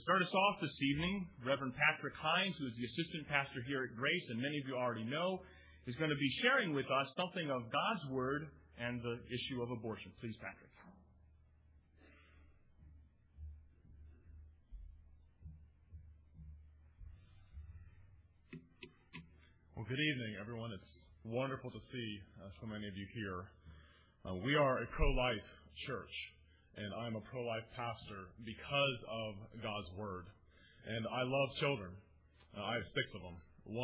start us off this evening, Reverend Patrick Hines, who is the assistant pastor here at Grace, and many of you already know, is going to be sharing with us something of God's Word and the issue of abortion. Please, Patrick. Well, good evening, everyone. It's wonderful to see so many of you here. We are a pro-life church, and I'm a pro-life pastor because of God's Word. And I love children. I have 6 of them.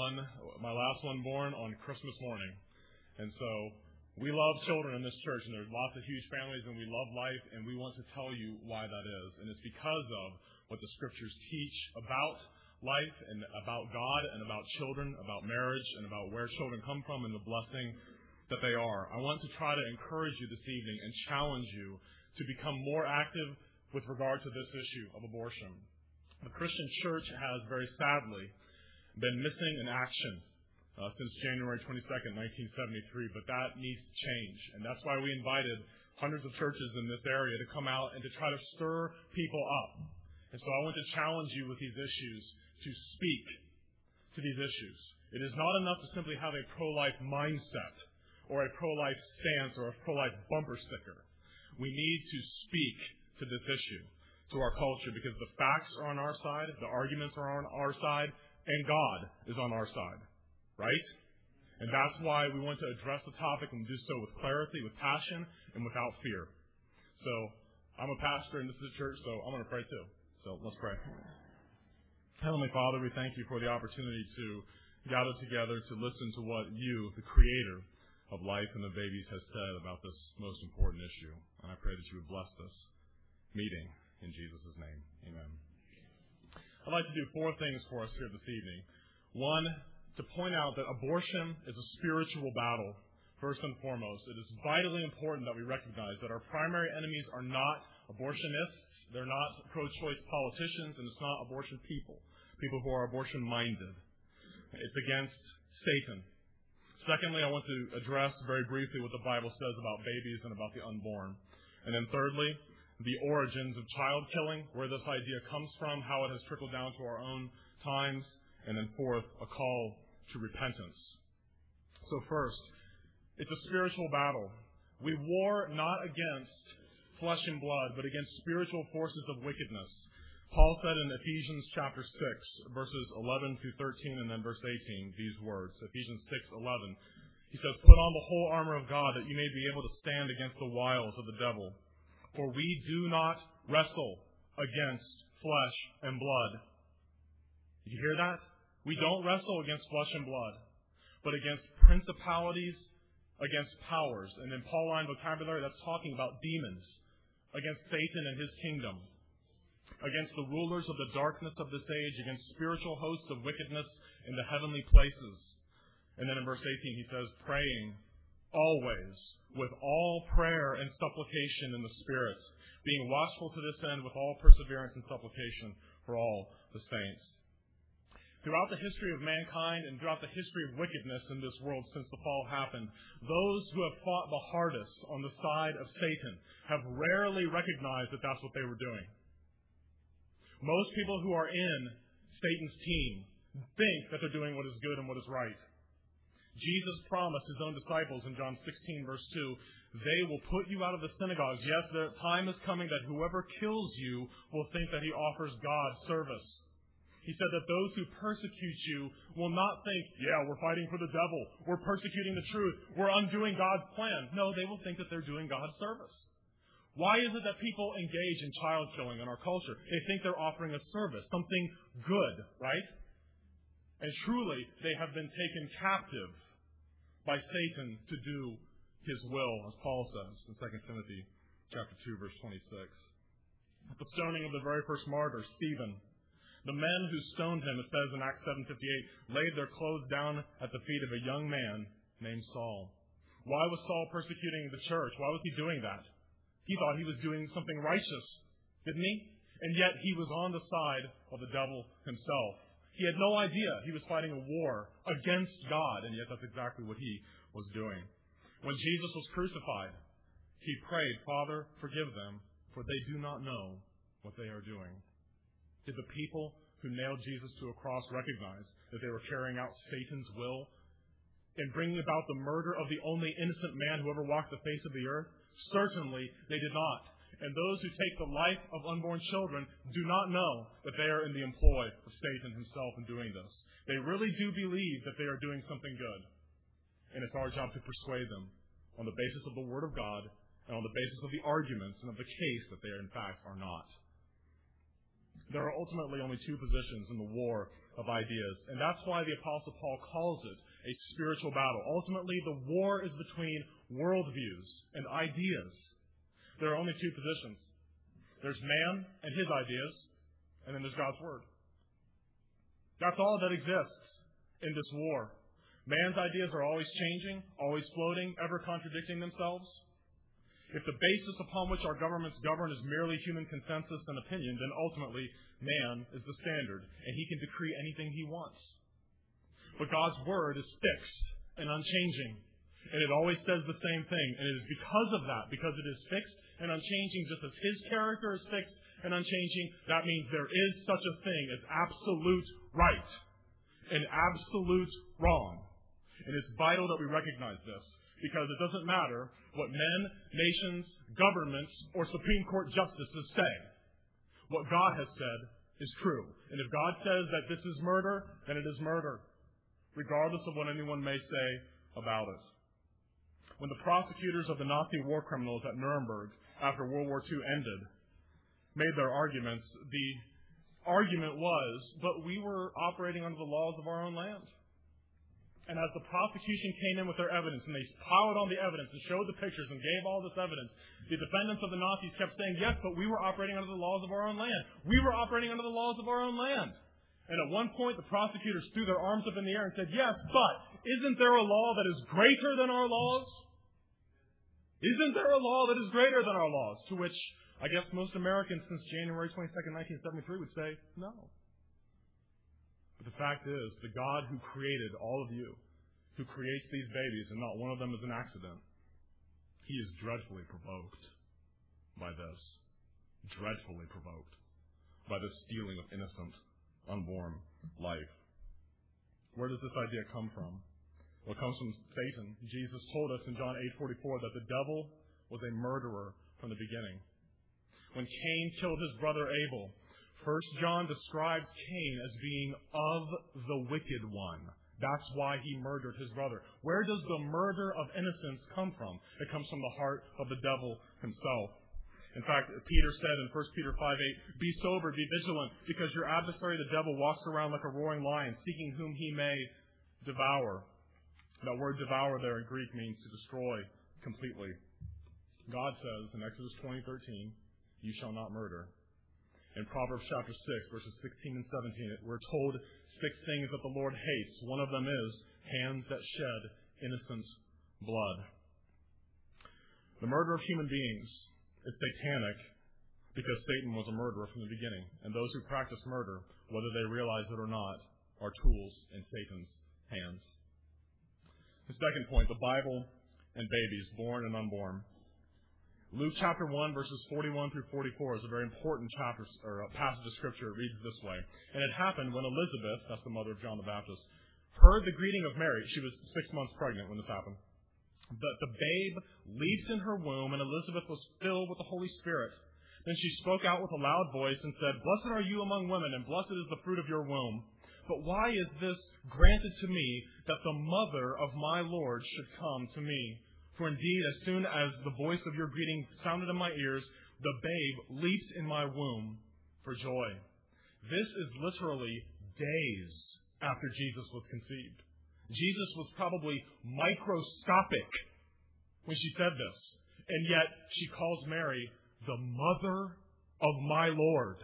My last one born on Christmas morning. And so we love children in this church, and there's lots of huge families, and we love life, and we want to tell you why that is. And it's because of what the Scriptures teach about life and about God and about children, about marriage and about where children come from and the blessing that they are. I want to try to encourage you this evening and challenge you to become more active with regard to this issue of abortion. The Christian church has very sadly been missing in action since January 22nd, 1973, but that needs to change. And that's why we invited hundreds of churches in this area to come out and to try to stir people up. And so I want to challenge you with these issues to speak to these issues. It is not enough to simply have a pro-life mindset or a pro-life stance or a pro-life bumper sticker. We need to speak to this issue, to our culture, because the facts are on our side, the arguments are on our side, and God is on our side. Right? And that's why we want to address the topic and do so with clarity, with passion, and without fear. So I'm a pastor and this is a church, so I'm going to pray too. So let's pray. Heavenly Father, we thank you for the opportunity to gather together to listen to what you, the creator of life and the babies, has said about this most important issue. And I pray that you would bless this meeting in Jesus' name. Amen. I'd like to do 4 things for us here this evening. 1, to point out that abortion is a spiritual battle. First and foremost, it is vitally important that we recognize that our primary enemies are not abortionists, they're not pro-choice politicians, and it's not abortion people who are abortion-minded. It's against Satan. Secondly, I want to address very briefly what the Bible says about babies and about the unborn. And then thirdly, the origins of child killing, where this idea comes from, how it has trickled down to our own times. And then fourth, a call to repentance. So first, it's a spiritual battle. We war not against flesh and blood, but against spiritual forces of wickedness. Paul said in Ephesians chapter 6, verses 11 through 13, and then verse 18, these words, Ephesians 6:11. He says, "Put on the whole armor of God, that you may be able to stand against the wiles of the devil. For we do not wrestle against flesh and blood." Did you hear that? We don't wrestle against flesh and blood, but against principalities, against powers. And in Pauline vocabulary, that's talking about demons, against Satan and his kingdom, against the rulers of the darkness of this age, against spiritual hosts of wickedness in the heavenly places. And then in verse 18 he says, "Praying always with all prayer and supplication in the Spirit, being watchful to this end with all perseverance and supplication for all the saints." Throughout the history of mankind and throughout the history of wickedness in this world since the fall happened, those who have fought the hardest on the side of Satan have rarely recognized that that's what they were doing. Most people who are in Satan's team think that they're doing what is good and what is right. Jesus promised his own disciples in John 16, verse 2, "They will put you out of the synagogues. Yes, the time is coming that whoever kills you will think that he offers God service." He said that those who persecute you will not think, "Yeah, we're fighting for the devil. We're persecuting the truth. We're undoing God's plan." No, they will think that they're doing God's service. Why is it that people engage in child killing in our culture? They think they're offering a service, something good, right? And truly, they have been taken captive by Satan to do his will, as Paul says in 2 Timothy chapter 2, verse 26. At the stoning of the very first martyr, Stephen, the men who stoned him, it says in Acts 7:58, laid their clothes down at the feet of a young man named Saul. Why was Saul persecuting the church? Why was he doing that? He thought he was doing something righteous, didn't he? And yet he was on the side of the devil himself. He had no idea he was fighting a war against God, and yet that's exactly what he was doing. When Jesus was crucified, he prayed, "Father, forgive them, for they do not know what they are doing." Did the people who nailed Jesus to a cross recognize that they were carrying out Satan's will in bringing about the murder of the only innocent man who ever walked the face of the earth? Certainly they did not. And those who take the life of unborn children do not know that they are in the employ of Satan himself in doing this. They really do believe that they are doing something good. And it's our job to persuade them on the basis of the Word of God and on the basis of the arguments and of the case that they in fact are not. There are ultimately only two positions in the war of ideas, and that's why the Apostle Paul calls it a spiritual battle. Ultimately, the war is between worldviews and ideas. There are only two positions. There's man and his ideas, and then there's God's Word. That's all that exists in this war. Man's ideas are always changing, always floating, ever contradicting themselves. If the basis upon which our governments govern is merely human consensus and opinion, then ultimately man is the standard, and he can decree anything he wants. But God's Word is fixed and unchanging, and it always says the same thing. And it is because of that, because it is fixed and unchanging, just as His character is fixed and unchanging, that means there is such a thing as absolute right and absolute wrong. And it's vital that we recognize this, because it doesn't matter what men, nations, governments, or Supreme Court justices say. What God has said is true. And if God says that this is murder, then it is murder, regardless of what anyone may say about it. When the prosecutors of the Nazi war criminals at Nuremberg, after World War II ended, made their arguments, the argument was, but we were operating under the laws of our own land. And as the prosecution came in with their evidence, and they piled on the evidence and showed the pictures and gave all this evidence, the defendants of the Nazis kept saying, yes, but we were operating under the laws of our own land. We were operating under the laws of our own land. And at one point, the prosecutors threw their arms up in the air and said, yes, but isn't there a law that is greater than our laws? Isn't there a law that is greater than our laws? To which I guess most Americans since January 22nd, 1973 would say, no. But the fact is, the God who created all of you, who creates these babies, and not one of them is an accident, He is dreadfully provoked by this. Dreadfully provoked by the stealing of innocent, unborn life. Where does this idea come from? Well, it comes from Satan. Jesus told us in John 8:44 that the devil was a murderer from the beginning. When Cain killed his brother Abel, 1 John describes Cain as being of the wicked one. That's why he murdered his brother. Where does the murder of innocence come from? It comes from the heart of the devil himself. In fact, Peter said in 1 Peter 5:8, be sober, be vigilant, because your adversary, the devil, walks around like a roaring lion, seeking whom he may devour. That word devour there in Greek means to destroy completely. God says in Exodus 20:13, you shall not murder. In Proverbs chapter 6, verses 16 and 17, we're told 6 things that the Lord hates. One of them is hands that shed innocent blood. The murder of human beings is satanic because Satan was a murderer from the beginning. And those who practice murder, whether they realize it or not, are tools in Satan's hands. The second point, the Bible and babies, born and unborn. Luke chapter 1, verses 41 through 44 is a very important chapter or a passage of Scripture. It reads this way. And it happened when Elizabeth, that's the mother of John the Baptist, heard the greeting of Mary. She was 6 months pregnant when this happened. But the babe leaped in her womb, and Elizabeth was filled with the Holy Spirit. Then she spoke out with a loud voice and said, blessed are you among women, and blessed is the fruit of your womb. But why is this granted to me, that the mother of my Lord should come to me? For indeed, as soon as the voice of your greeting sounded in my ears, the babe leaped in my womb for joy. This is literally days after Jesus was conceived. Jesus was probably microscopic when she said this. And yet she calls Mary the mother of my Lord.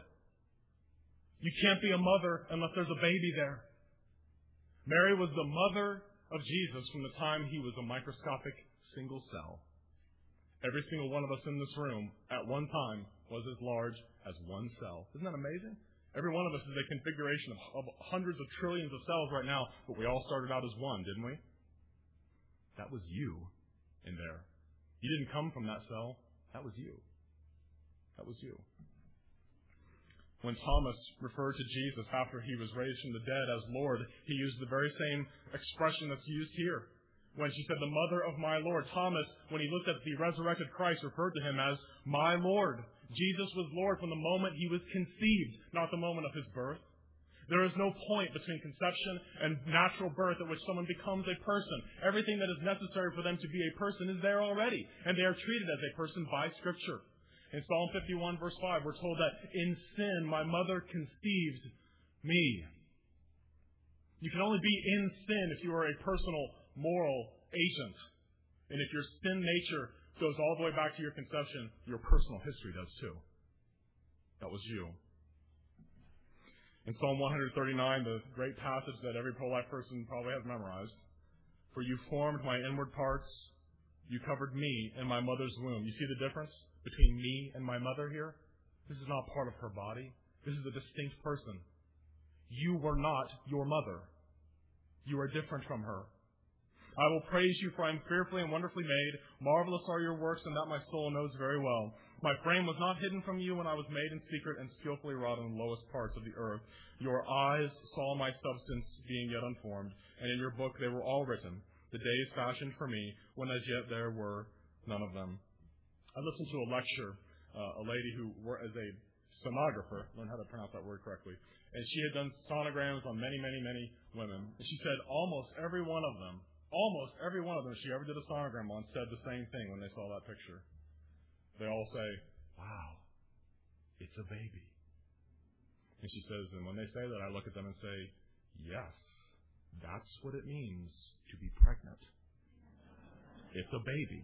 You can't be a mother unless there's a baby there. Mary was the mother of Jesus from the time he was a microscopic single cell. Every single one of us in this room at one time was as large as one cell. Isn't that amazing? Every one of us is a configuration of hundreds of trillions of cells right now, but we all started out as one, didn't we? That was you in there. You didn't come from that cell. That was you. That was you. When Thomas referred to Jesus after he was raised from the dead as Lord, he used the very same expression that's used here. When she said, the mother of my Lord, Thomas, when he looked at the resurrected Christ, referred to him as my Lord. Jesus was Lord from the moment he was conceived, not the moment of his birth. There is no point between conception and natural birth at which someone becomes a person. Everything that is necessary for them to be a person is there already, and they are treated as a person by Scripture. In Psalm 51, verse 5, we're told that in sin my mother conceived me. You can only be in sin if you are a personal, moral agent. And if your sin nature goes all the way back to your conception, your personal history does too. That was you. In Psalm 139, the great passage that every pro-life person probably has memorized, for you formed my inward parts, you covered me in my mother's womb. You see the difference between me and my mother here? This is not part of her body. This is a distinct person. You were not your mother. You are different from her. I will praise you, for I am fearfully and wonderfully made. Marvelous are your works, and that my soul knows very well. My frame was not hidden from you when I was made in secret and skillfully wrought in the lowest parts of the earth. Your eyes saw my substance being yet unformed, and in your book they were all written, the days fashioned for me, when as yet there were none of them. I listened to a lecture, a lady who worked as a sonographer, learn how to pronounce that word correctly, and she had done sonograms on many, many, many women. And she said almost every one of them she ever did a sonogram on said the same thing when they saw that picture. They all say, wow, it's a baby. And she says, and when they say that, I look at them and say, yes, that's what it means to be pregnant. It's a baby.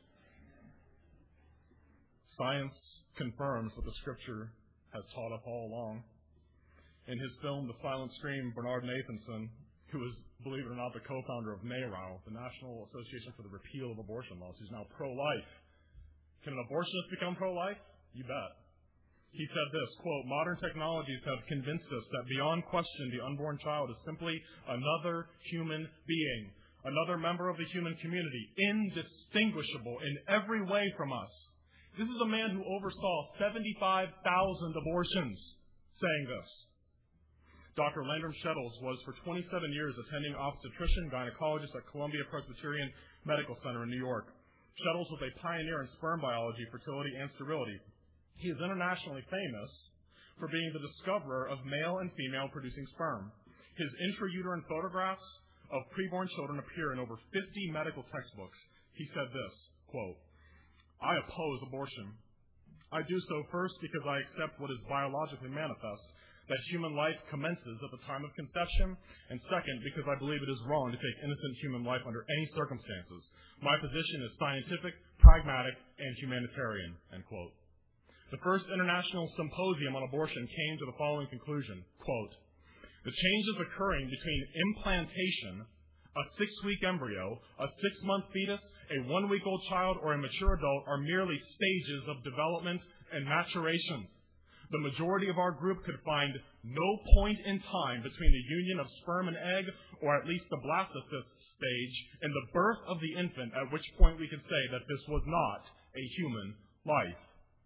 Science confirms what the Scripture has taught us all along. In his film, The Silent Stream, Bernard Nathanson, who is, believe it or not, the co-founder of NARAL, the National Association for the Repeal of Abortion Laws, who's now pro-life. Can an abortionist become pro-life? You bet. He said this, quote, modern technologies have convinced us that beyond question the unborn child is simply another human being, another member of the human community, indistinguishable in every way from us. This is a man who oversaw 75,000 abortions saying this. Dr. Landrum Shettles was for 27 years attending obstetrician gynecologist at Columbia Presbyterian Medical Center in New York. Shettles was a pioneer in sperm biology, fertility, and sterility. He is internationally famous for being the discoverer of male and female producing sperm. His intrauterine photographs of preborn children appear in over 50 medical textbooks. He said this, quote, I oppose abortion. I do so first because I accept what is biologically manifest, that human life commences at the time of conception, and second, because I believe it is wrong to take innocent human life under any circumstances. My position is scientific, pragmatic, and humanitarian, end quote. The first international symposium on abortion came to the following conclusion, quote, the changes occurring between implantation, a 6-week embryo, a 6-month fetus, a 1-week-old child, or a mature adult are merely stages of development and maturation. The majority of our group could find no point in time between the union of sperm and egg, or at least the blastocyst stage, and the birth of the infant, at which point we could say that this was not a human life.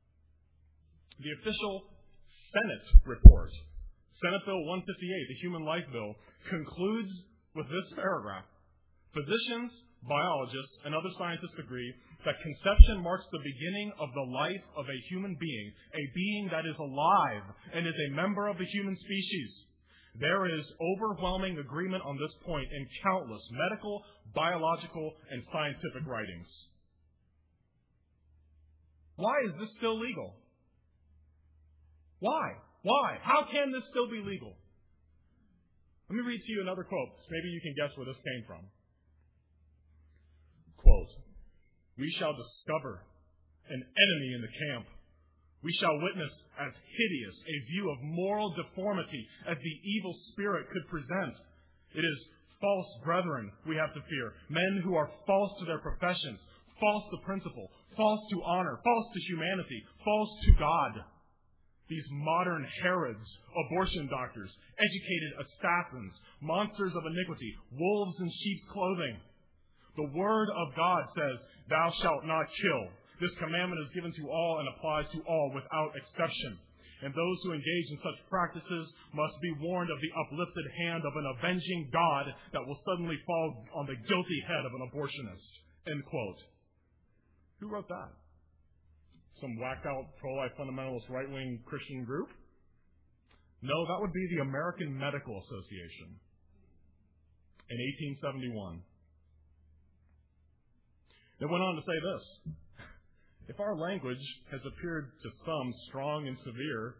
The official Senate report, Senate Bill 158, the Human Life Bill, concludes with this paragraph. Physicians, biologists, and other scientists agree that conception marks the beginning of the life of a human being, a being that is alive and is a member of the human species. There is overwhelming agreement on this point in countless medical, biological, and scientific writings. Why is this still legal? Why? Why? How can this still be legal? Let me read to you another quote. Maybe you can guess where this came from. Quote, we shall discover an enemy in the camp. We shall witness as hideous a view of moral deformity as the evil spirit could present. It is false brethren we have to fear, men who are false to their professions, false to principle, false to honor, false to humanity, false to God. These modern Herods, abortion doctors, educated assassins, monsters of iniquity, wolves in sheep's clothing. The Word of God says, thou shalt not kill. This commandment is given to all and applies to all without exception. and those who engage in such practices must be warned of the uplifted hand of an avenging God that will suddenly fall on the guilty head of an abortionist. End quote. Who wrote that? Some whacked-out pro-life fundamentalist right-wing Christian group? No, that would be the American Medical Association in 1871. They went on to say this: if our language has appeared to some strong and severe,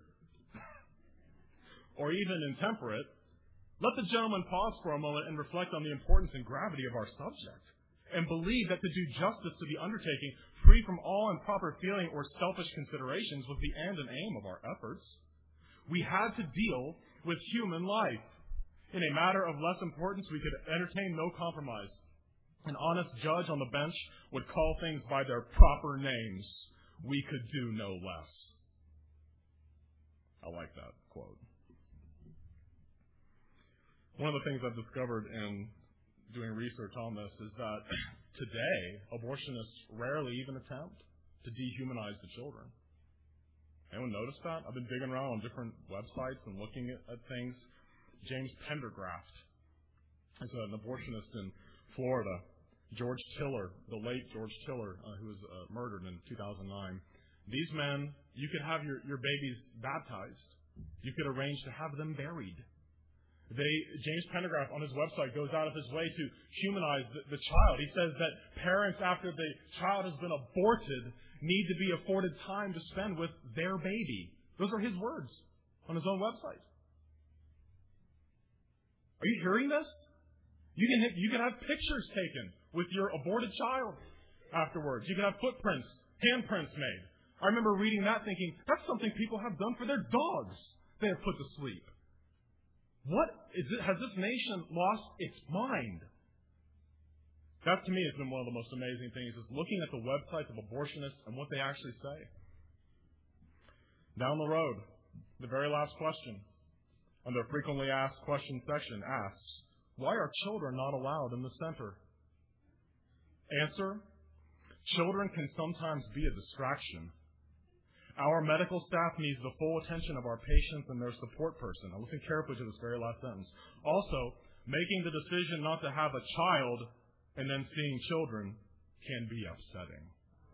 or even intemperate, let the gentleman pause for a moment and reflect on the importance and gravity of our subject, and believe that to do justice to the undertaking, free from all improper feeling or selfish considerations, was the end and aim of our efforts. We had to deal with human life. In a matter of less importance, we could entertain no compromise. An honest judge on the bench would call things by their proper names. We could do no less. I like that quote. One of the things I've discovered in doing research on this is that today, abortionists rarely even attempt to dehumanize the children. Anyone notice that? I've been digging around on different websites and looking at things. James Pendergraft is an abortionist in Florida. George Tiller, the late George Tiller, who was murdered in 2009. These men, you could have your babies baptized. You could arrange to have them buried. James Pendergraft on his website goes out of his way to humanize the child. He says that parents, after the child has been aborted, need to be afforded time to spend with their baby. Those are his words on his own website. Are you hearing this? You can have pictures taken with your aborted child afterwards. You can have footprints, handprints made. I remember reading that thinking, that's something people have done for their dogs they have put to sleep. What is it? Has this nation lost its mind? That to me has been one of the most amazing things, is looking at the websites of abortionists and what they actually say. Down the road, the very last question, under frequently asked questions section, asks, why are children not allowed in the center? Answer, children can sometimes be a distraction. Our medical staff needs the full attention of our patients and their support person. Now listen carefully to this very last sentence. Also, making the decision not to have a child and then seeing children can be upsetting.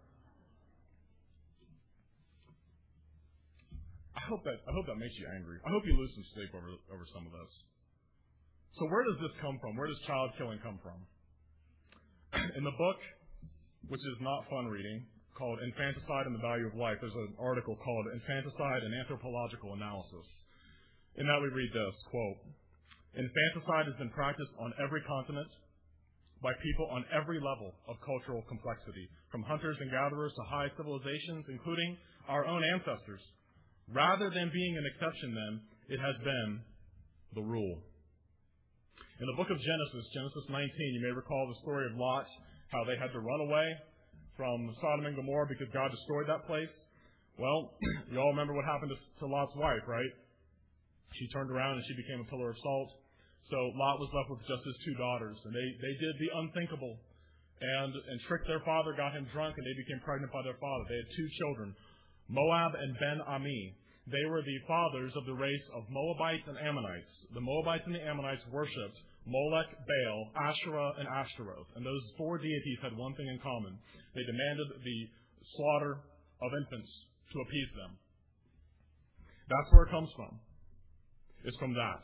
I hope that makes you angry. I hope you lose some sleep over some of this. So where does this come from? Where does child killing come from? In the book, which is not fun reading, called Infanticide and the Value of Life, there's an article called Infanticide and Anthropological Analysis. In that we read this, quote, infanticide has been practiced on every continent by people on every level of cultural complexity, from hunters and gatherers to high civilizations, including our own ancestors. Rather than being an exception, then, it has been the rule. In the book of Genesis 19, you may recall the story of Lot, how they had to run away from Sodom and Gomorrah because God destroyed that place. Well, you all remember what happened to Lot's wife, right? She turned around and she became a pillar of salt. So Lot was left with just his two daughters, and they did the unthinkable and tricked their father, got him drunk, and they became pregnant by their father. They had two children, Moab and Ben-Ami. They were the fathers of the race of Moabites and Ammonites. The Moabites and the Ammonites worshipped Molech, Baal, Asherah, and Ashtaroth. And those four deities had one thing in common. They demanded the slaughter of infants to appease them. That's where it comes from. It's from that.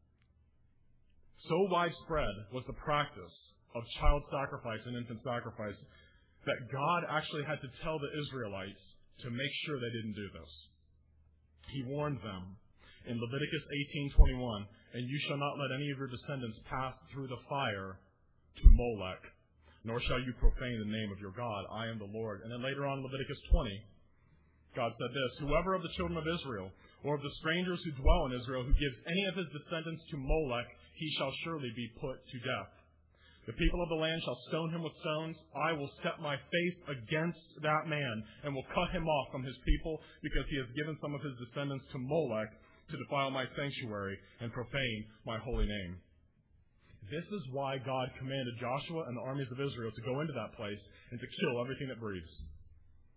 So widespread was the practice of child sacrifice and infant sacrifice that God actually had to tell the Israelites to make sure they didn't do this. He warned them in Leviticus 18:21, and you shall not let any of your descendants pass through the fire to Molech, nor shall you profane the name of your God. I am the Lord. And then later on in Leviticus 20, God said this, whoever of the children of Israel or of the strangers who dwell in Israel who gives any of his descendants to Molech, he shall surely be put to death. The people of the land shall stone him with stones. I will set my face against that man and will cut him off from his people because he has given some of his descendants to Molech to defile my sanctuary and profane my holy name. This is why God commanded Joshua and the armies of Israel to go into that place and to kill everything that breathes.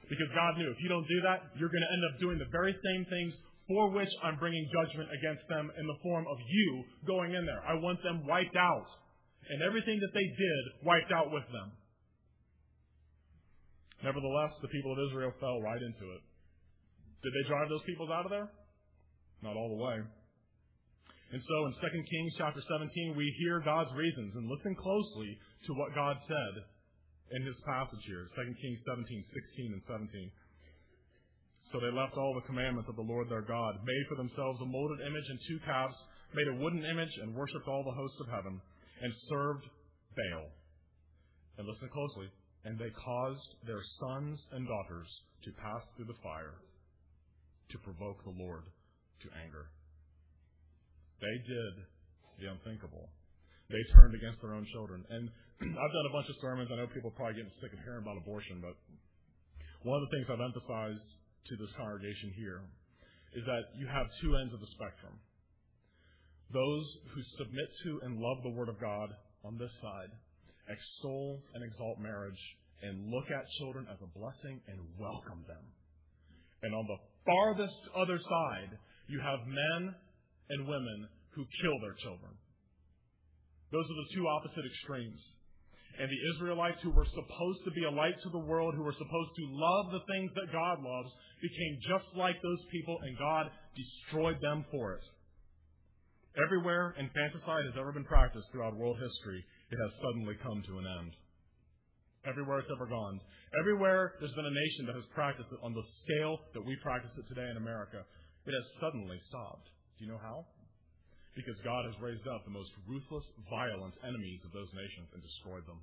Because God knew if you don't do that, you're going to end up doing the very same things for which I'm bringing judgment against them in the form of you going in there. I want them wiped out. And everything that they did wiped out with them. Nevertheless, the people of Israel fell right into it. Did they drive those peoples out of there? Not all the way. And so in 2 Kings chapter 17, we hear God's reasons and listen closely to what God said in his passage here. 2 Kings 17, 16 and 17. So they left all the commandments of the Lord their God, made for themselves a molded image and 2 calves, made a wooden image, and worshipped all the hosts of heaven, and served Baal. And listen closely. And they caused their sons and daughters to pass through the fire to provoke the Lord to anger. They did the unthinkable. They turned against their own children. And I've done a bunch of sermons. I know people are probably getting sick of hearing about abortion, but one of the things I've emphasized to this congregation here is that you have 2 ends of the spectrum. Those who submit to and love the Word of God on this side, extol and exalt marriage, and look at children as a blessing and welcome them. And on the farthest other side, you have men and women who kill their children. Those are the 2 opposite extremes. And the Israelites, who were supposed to be a light to the world, who were supposed to love the things that God loves, became just like those people, and God destroyed them for it. Everywhere infanticide has ever been practiced throughout world history, it has suddenly come to an end. Everywhere it's ever gone. Everywhere there's been a nation that has practiced it on the scale that we practice it today in America, it has suddenly stopped. Do you know how? Because God has raised up the most ruthless, violent enemies of those nations and destroyed them.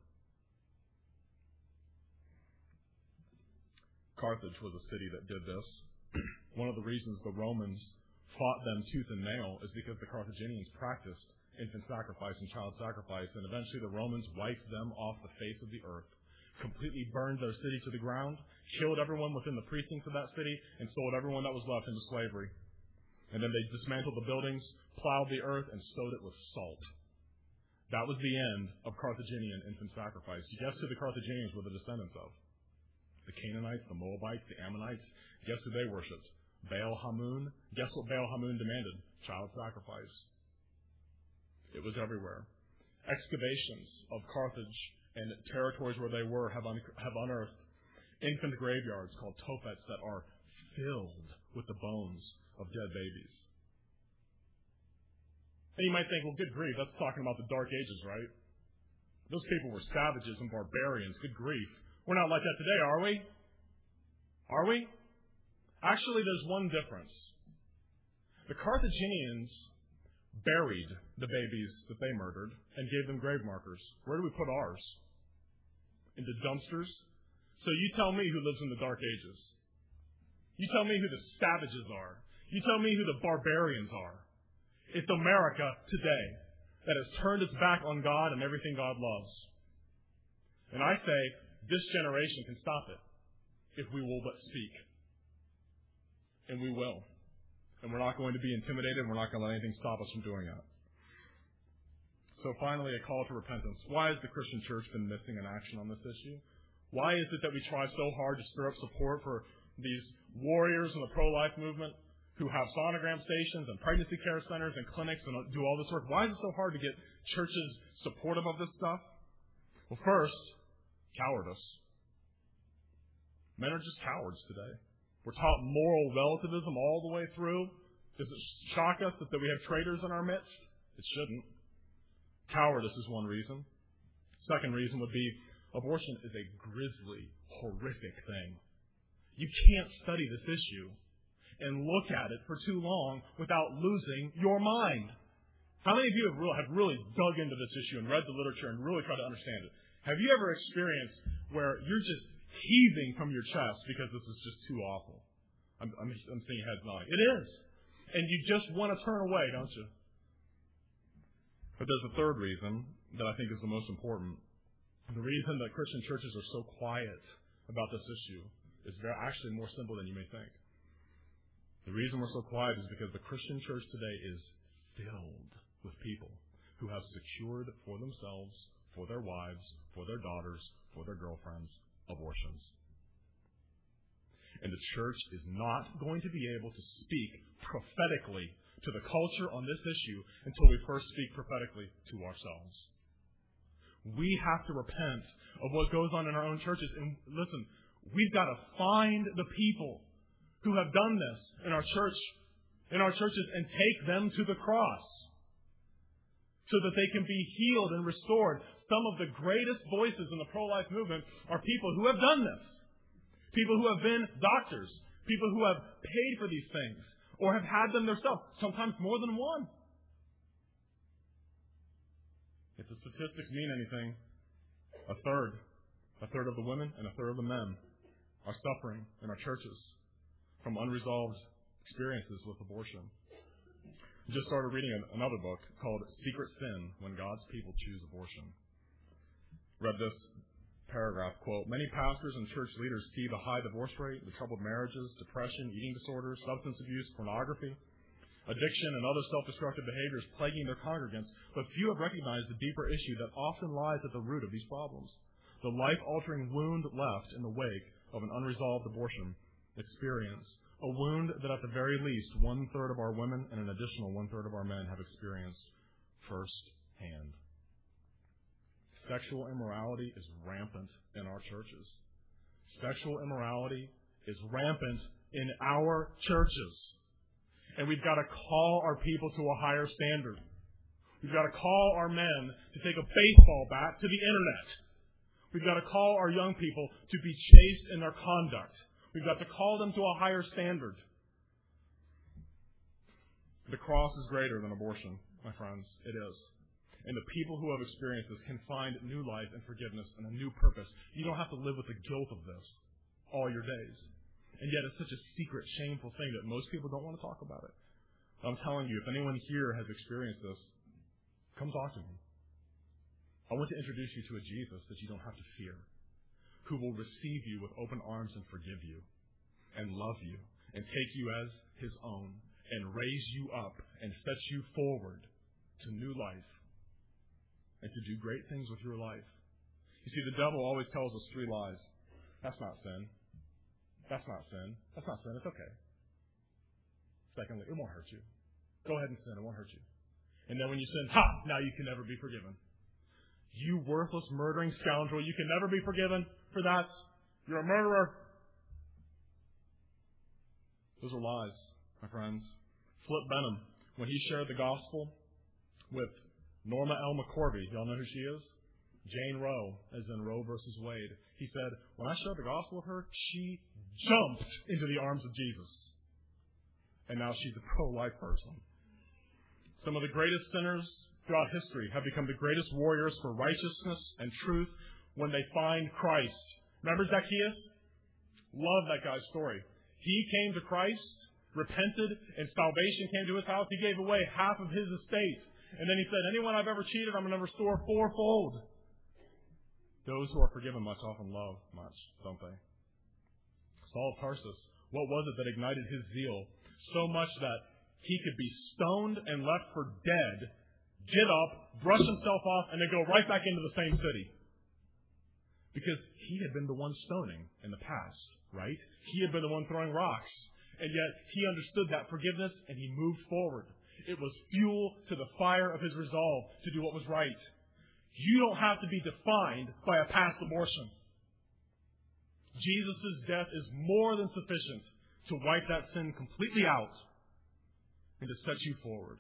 Carthage was a city that did this. One of the reasons the Romans fought them tooth and nail is because the Carthaginians practiced infant sacrifice and child sacrifice, and eventually the Romans wiped them off the face of the earth, completely burned their city to the ground, killed everyone within the precincts of that city, and sold everyone that was left into slavery. And then they dismantled the buildings, plowed the earth, and sowed it with salt. That was the end of Carthaginian infant sacrifice. Guess who the Carthaginians were the descendants of? The Canaanites, the Moabites, the Ammonites. Guess who they worshipped? Baal Hamun. Guess what Baal Hamun demanded? Child sacrifice. It was everywhere. Excavations of Carthage and territories where they were have unearthed infant graveyards called tophets that are filled with the bones of dead babies. And you might think, well, good grief, that's talking about the Dark Ages, right? Those people were savages and barbarians. Good grief. We're not like that today, are we? Are we? Actually, there's one difference. The Carthaginians buried the babies that they murdered and gave them grave markers. Where do we put ours? Into dumpsters? So you tell me who lives in the Dark Ages. You tell me who the savages are. You tell me who the barbarians are. It's America today that has turned its back on God and everything God loves. And I say, this generation can stop it if we will but speak. And we will. And we're not going to be intimidated, and we're not going to let anything stop us from doing that. So finally, a call to repentance. Why has the Christian church been missing in action on this issue? Why is it that we try so hard to stir up support for these warriors in the pro-life movement who have sonogram stations and pregnancy care centers and clinics and do all this work? Why is it so hard to get churches supportive of this stuff? Well, first, cowardice. Men are just cowards today. We're taught moral relativism all the way through. Does it shock us that we have traitors in our midst? It shouldn't. Cowardice is one reason. Second reason would be abortion is a grisly, horrific thing. You can't study this issue and look at it for too long without losing your mind. How many of you have really dug into this issue and read the literature and really tried to understand it? Have you ever experienced where you're just heaving from your chest because this is just too awful? I'm seeing heads nodding. It is. And you just want to turn away, don't you? But there's a third reason that I think is the most important. The reason that Christian churches are so quiet about this issue is actually more simple than you may think. The reason we're so quiet is because the Christian church today is filled with people who have secured for themselves, for their wives, for their daughters, for their girlfriends, abortions. And the church is not going to be able to speak prophetically to the culture on this issue until we first speak prophetically to ourselves. We have to repent of what goes on in our own churches. And listen, we've got to find the people who have done this in our churches, and take them to the cross so that they can be healed and restored. Some of the greatest voices in the pro-life movement are people who have done this. People who have been doctors. People who have paid for these things or have had them themselves, sometimes more than one. If the statistics mean anything, a third of the women and a third of the men are suffering in our churches from unresolved experiences with abortion. I just started reading another book called Secret Sin, When God's People Choose Abortion. Read this paragraph, quote, "Many pastors and church leaders see the high divorce rate, the troubled marriages, depression, eating disorders, substance abuse, pornography, addiction, and other self-destructive behaviors plaguing their congregants, but few have recognized the deeper issue that often lies at the root of these problems, the life-altering wound left in the wake of an unresolved abortion experience, a wound that at the very least 1/3 of our women and an additional 1/3 of our men have experienced firsthand. Sexual immorality is rampant in our churches. Sexual immorality is rampant in our churches. And we've got to call our people to a higher standard. We've got to call our men to take a baseball bat to the internet. We've got to call our young people to be chaste in their conduct. We've got to call them to a higher standard. The cross is greater than abortion, my friends. It is. And the people who have experienced this can find new life and forgiveness and a new purpose. You don't have to live with the guilt of this all your days. And yet it's such a secret, shameful thing that most people don't want to talk about it. I'm telling you, if anyone here has experienced this, come talk to me. I want to introduce you to a Jesus that you don't have to fear, who will receive you with open arms and forgive you and love you and take you as his own and raise you up and set you forward to new life and to do great things with your life. You see, the devil always tells us 3 lies. That's not sin. That's not sin. That's not sin. It's okay. Secondly, it won't hurt you. Go ahead and sin. It won't hurt you. And then when you sin, now you can never be forgiven. You worthless, murdering scoundrel, you can never be forgiven for that. You're a murderer. Those are lies, my friends. Flip Benham, when he shared the gospel with Norma L. McCorvey, y'all know who she is? Jane Roe, as in Roe versus Wade. He said, when I shared the gospel with her, she jumped into the arms of Jesus. And now she's a pro-life person. Some of the greatest sinners throughout history have become the greatest warriors for righteousness and truth when they find Christ. Remember Zacchaeus? Love that guy's story. He came to Christ, repented, and salvation came to his house. He gave away half of his estate. And then he said, anyone I've ever cheated, I'm going to restore 4-fold. Those who are forgiven much often love much, don't they? Saul of Tarsus, what was it that ignited his zeal so much that he could be stoned and left for dead, get up, brush himself off, and then go right back into the same city? Because he had been the one stoning in the past, right? He had been the one throwing rocks. And yet he understood that forgiveness and he moved forward. It was fuel to the fire of his resolve to do what was right. You don't have to be defined by a past abortion. Jesus' death is more than sufficient to wipe that sin completely out and to set you forward.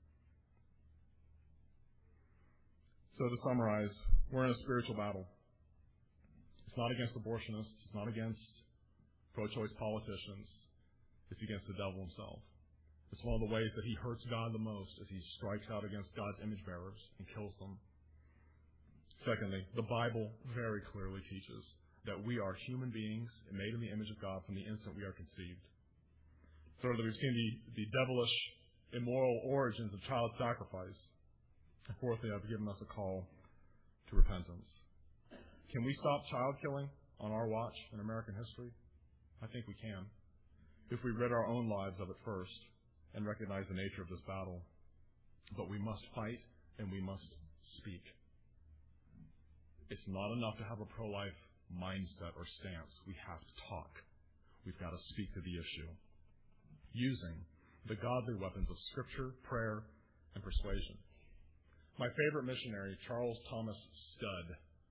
So to summarize, we're in a spiritual battle. It's not against abortionists. It's not against pro-choice politicians. It's against the devil himself. It's one of the ways that he hurts God the most as he strikes out against God's image bearers and kills them. Secondly, the Bible very clearly teaches that we are human beings made in the image of God from the instant we are conceived. Thirdly, we've seen the devilish, immoral origins of child sacrifice. And fourthly, I've given us a call to repentance. Can we stop child killing on our watch in American history? I think we can, if we rid our own lives of it first and recognize the nature of this battle. But we must fight and we must speak. It's not enough to have a pro-life mindset or stance. We have to talk. we've got to speak to the issue using the godly weapons of Scripture, prayer, and persuasion. My favorite missionary, Charles Thomas Studd.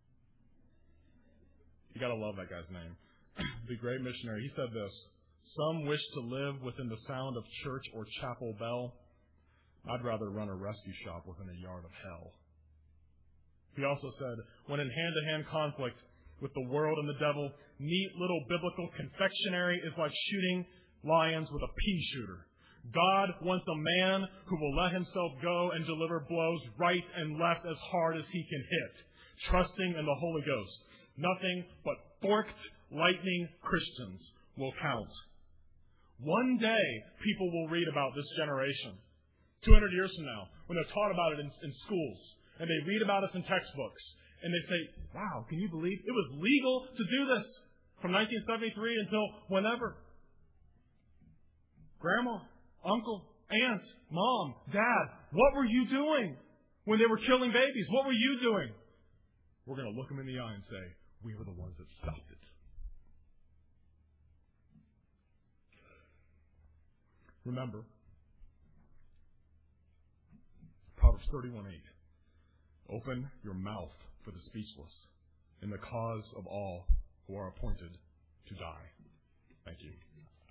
You got to love that guy's name. The great missionary. He said this: "Some wish to live within the sound of church or chapel bell. I'd rather run a rescue shop within a yard of hell." He also said, "When in hand-to-hand conflict with the world and the devil, neat little biblical confectionery is like shooting lions with a pea shooter. God wants a man who will let himself go and deliver blows right and left as hard as he can hit, trusting in the Holy Ghost. Nothing but forked lightning Christians will count." One day, people will read about this generation. 200 years from now, when they're taught about it in schools, and they read about us in textbooks, and they say, "Wow, can you believe it was legal to do this from 1973 until whenever? Grandma, uncle, aunt, mom, dad, what were you doing when they were killing babies? What were you doing?" We're going to look them in the eye and say, "We were the ones that stopped it." Remember, Proverbs 31:8. "Open your mouth for the speechless, in the cause of all who are appointed to die." Thank you.